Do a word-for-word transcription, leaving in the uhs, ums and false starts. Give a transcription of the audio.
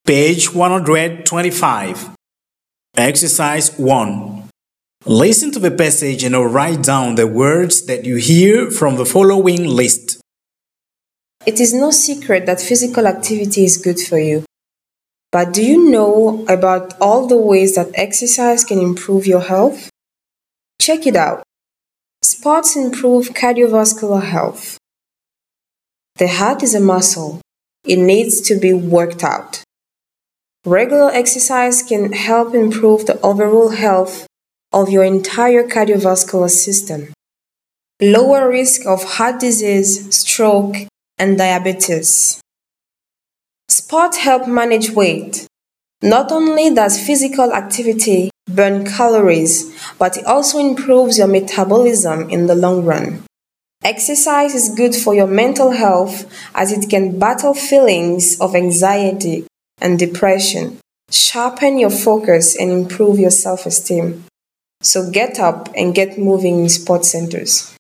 Page one hundred twenty-five. Exercise one. Listen to the passage and write down the words that you hear from the following list. It is no secret that physical activity is good for you. But do you know about all the ways that exercise can improve your health? Check it out. Sports improve cardiovascular health. The heart is a muscle. It needs to be worked out. Regular exercise can help improve the overall health of your entire cardiovascular system. Lower risk of heart disease, stroke, and diabetes. Sport help manage weight. Not only does physical activity burn calories, but it also improves your metabolism in the long run. Exercise is good for your mental health as it can battle feelings of anxiety and depression, sharpen your focus, and improve your self-esteem. So get up and get moving in sports centers.